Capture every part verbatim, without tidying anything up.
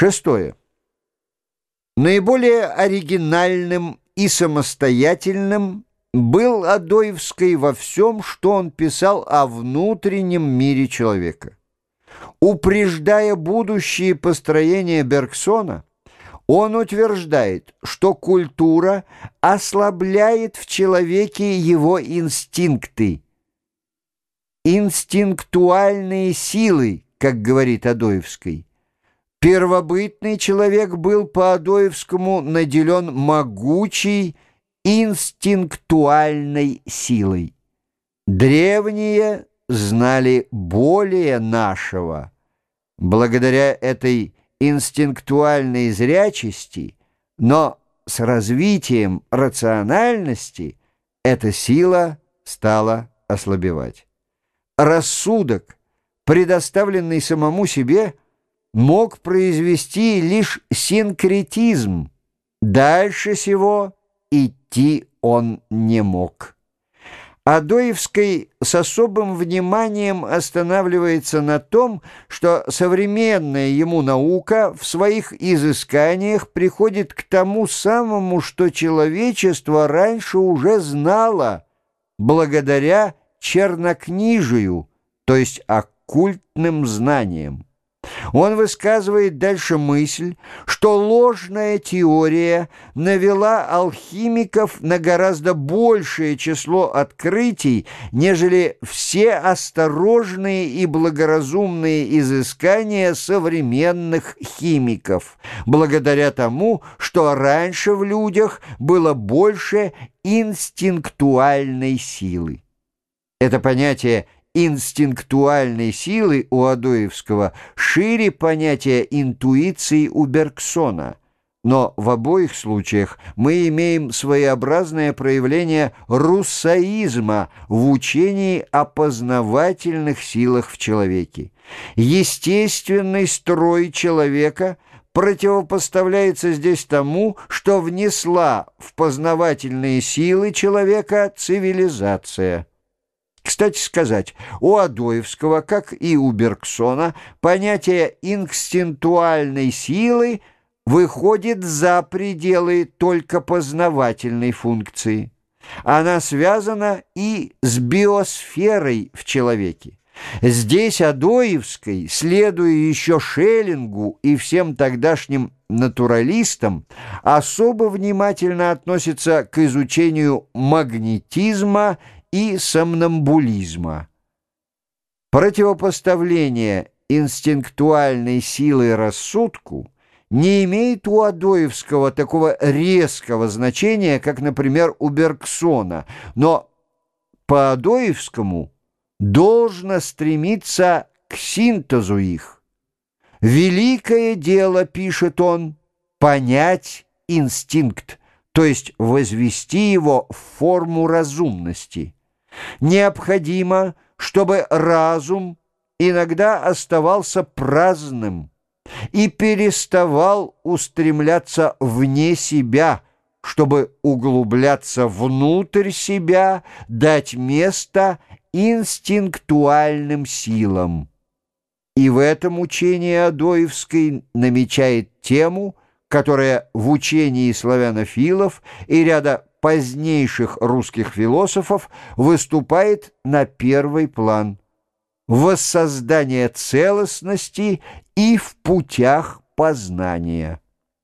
Шестое. Наиболее оригинальным и самостоятельным был Адоевский во всем, что он писал о внутреннем мире человека. Упреждая будущие построения Бергсона, он утверждает, что культура ослабляет в человеке его инстинкты, инстинктуальные силы, как говорит Адоевский. Первобытный человек был по Адоевскому наделен могучей инстинктуальной силой. Древние знали более нашего. Благодаря этой инстинктуальной зрячести, но с развитием рациональности эта сила стала ослабевать. Рассудок, предоставленный самому себе, мог произвести лишь синкретизм. Дальше сего идти он не мог. Адоевский с особым вниманием останавливается на том, что современная ему наука в своих изысканиях приходит к тому самому, что человечество раньше уже знало, благодаря чернокнижию, то есть оккультным знаниям. Он высказывает дальше мысль, что ложная теория навела алхимиков на гораздо большее число открытий, нежели все осторожные и благоразумные изыскания современных химиков, благодаря тому, что раньше в людях было больше инстинктуальной силы. Это понятие инстинктуальной силы у Адоевского шире понятия интуиции у Бергсона, но в обоих случаях мы имеем своеобразное проявление руссоизма в учении о познавательных силах в человеке. Естественный строй человека противопоставляется здесь тому, что внесла в познавательные силы человека цивилизация. Кстати сказать, у Адоевского, как и у Бергсона, понятие инстинктуальной силы выходит за пределы только познавательной функции. Она связана и с биосферой в человеке. Здесь Адоевский, следуя еще Шеллингу и всем тогдашним натуралистам, особо внимательно относится к изучению магнетизма и сомнамбулизма. Противопоставление инстинктуальной силы рассудку не имеет у Адоевского такого резкого значения, как, например, у Бергсона, но по Адоевскому должно стремиться к синтезу их. «Великое дело, — пишет он, — понять инстинкт, то есть возвести его в форму разумности. Необходимо, чтобы разум иногда оставался праздным и переставал устремляться вне себя, чтобы углубляться внутрь себя, дать место инстинктуальным силам». И в этом учении Адоевский намечает тему, которая в учении славянофилов и ряда позднейших русских философов выступает на первый план: воссоздание целостности и в путях познания.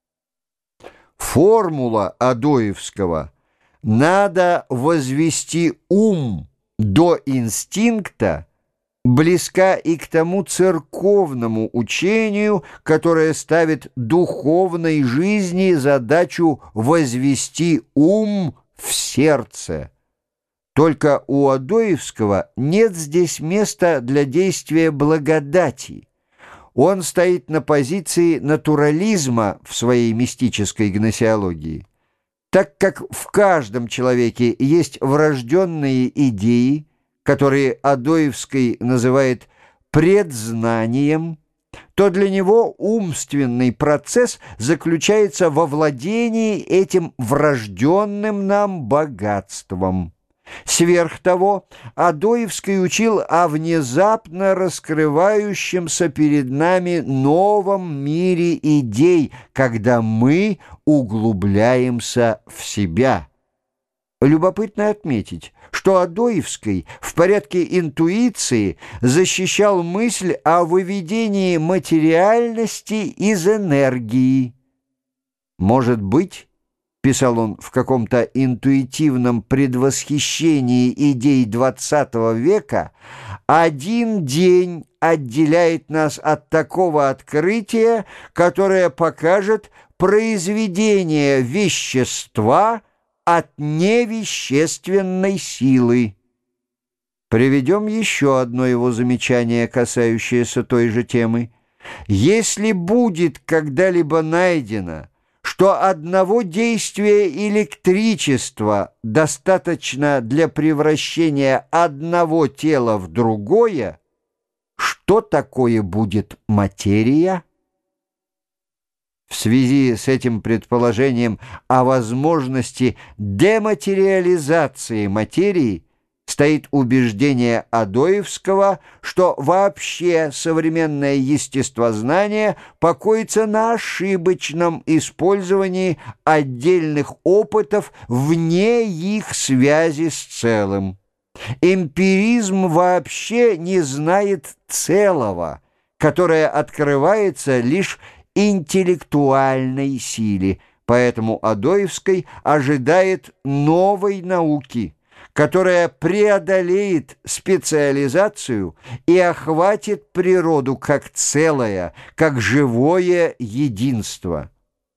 Формула Адоевского «надо возвести ум до инстинкта» близка и к тому церковному учению, которое ставит духовной жизни задачу возвести ум в сердце. Только у Адоевского нет здесь места для действия благодати. Он стоит на позиции натурализма в своей мистической гносеологии. Так как в каждом человеке есть врожденные идеи, которые Адоевский называет предзнанием, то для него умственный процесс заключается во владении этим врожденным нам богатством. Сверх того, Адоевский учил о внезапно раскрывающемся перед нами новом мире идей, когда мы углубляемся в себя. Любопытно отметить, что Адоевский в порядке интуиции защищал мысль о выведении материальности из энергии. «Может быть, — писал он в каком-то интуитивном предвосхищении идей двадцатого века, — один день отделяет нас от такого открытия, которое покажет произведение вещества от невещественной силы». Приведем еще одно его замечание, касающееся той же темы. «Если будет когда-либо найдено, что одного действия электричества достаточно для превращения одного тела в другое, что такое будет материя?» В связи с этим предположением о возможности дематериализации материи стоит убеждение Адоевского, что вообще современное естествознание покоится на ошибочном использовании отдельных опытов вне их связи с целым. Эмпиризм вообще не знает целого, которое открывается лишь интеллектуальной силе, поэтому Адоевский ожидает новой науки, которая преодолеет специализацию и охватит природу как целое, как живое единство.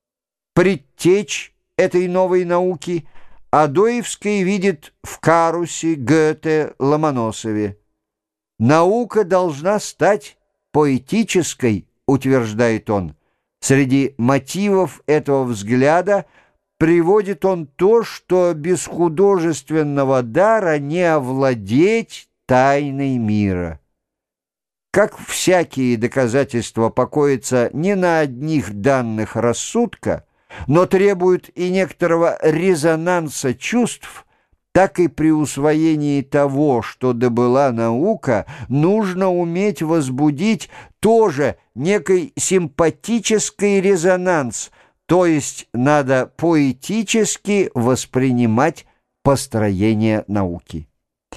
Предтечь этой новой науки Адоевский видит в Карусе, Гёте, Ломоносове. «Наука должна стать поэтической», утверждает он. Среди мотивов этого взгляда приводит он то, что без художественного дара не овладеть тайной мира. Как всякие доказательства покоятся не на одних данных рассудка, но требуют и некоторого резонанса чувств, так и при усвоении того, что добыла наука, нужно уметь возбудить тоже некий симпатический резонанс, то есть надо поэтически воспринимать построение науки.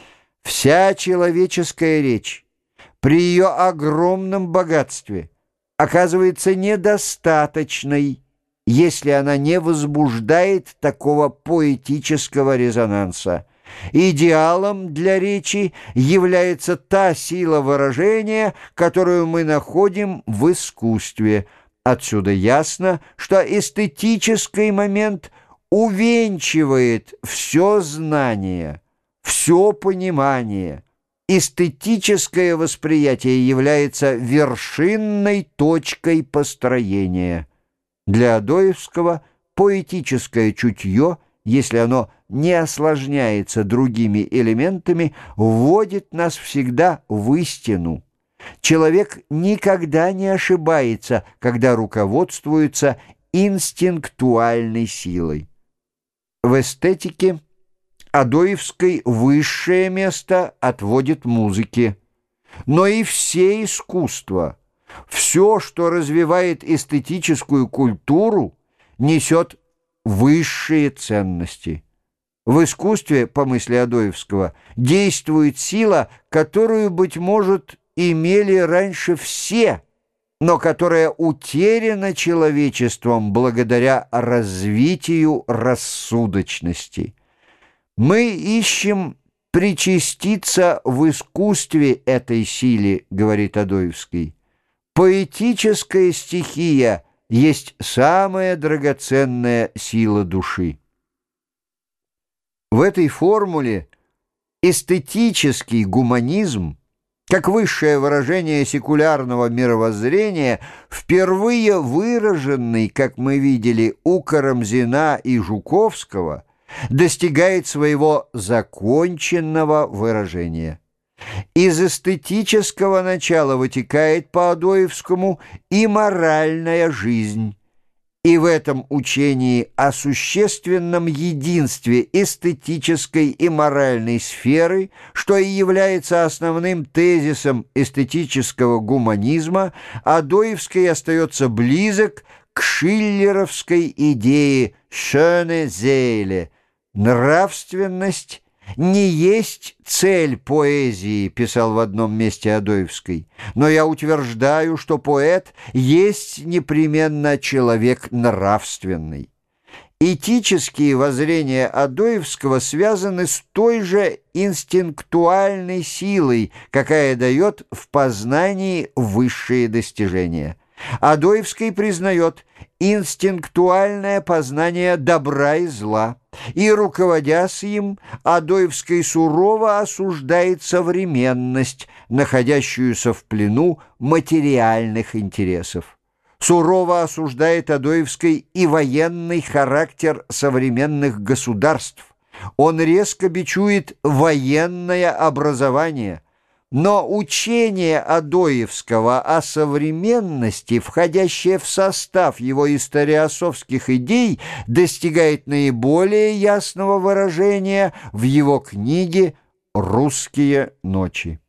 Вся человеческая речь при ее огромном богатстве оказывается недостаточной, если она не возбуждает такого поэтического резонанса. Идеалом для речи является та сила выражения, которую мы находим в искусстве. Отсюда ясно, что эстетический момент увенчивает все знание, все понимание. Эстетическое восприятие является вершинной точкой построения. Для Адоевского поэтическое чутье, если оно не осложняется другими элементами, вводит нас всегда в истину. Человек никогда не ошибается, когда руководствуется инстинктуальной силой. В эстетике Адоевский высшее место отводит музыке, но и все искусства, все, что развивает эстетическую культуру, несет высшие ценности. В искусстве, по мысли Адоевского, действует сила, которую, быть может, имели раньше все, но которая утеряна человечеством благодаря развитию рассудочности. Мы ищем причаститься в искусстве этой силе, говорит Адоевский. Поэтическая стихия есть самая драгоценная сила души. В этой формуле эстетический гуманизм, как высшее выражение секулярного мировоззрения, впервые выраженный, как мы видели, у Карамзина и Жуковского, достигает своего законченного выражения. Из эстетического начала вытекает по Адоевскому и моральная жизнь. и в этом учении о существенном единстве эстетической и моральной сферы, что и является основным тезисом эстетического гуманизма, Адоевский остается близок к шиллеровской идее «schöne Seele» — нравственность не есть цель поэзии, писал в одном месте Адоевский, но я утверждаю, что поэт есть непременно человек нравственный. Этические воззрения Адоевского связаны с той же инстинктуальной силой, какая дает в познании высшие достижения. Адоевский признает инстинктуальное познание добра и зла, и, руководясь им, Адоевский сурово осуждает современность, находящуюся в плену материальных интересов. Сурово осуждает Адоевский и военный характер современных государств. Он резко бичует военное образование. Но учение Адоевского о современности, входящее в состав его историософских идей, достигает наиболее ясного выражения в его книге «Русские ночи».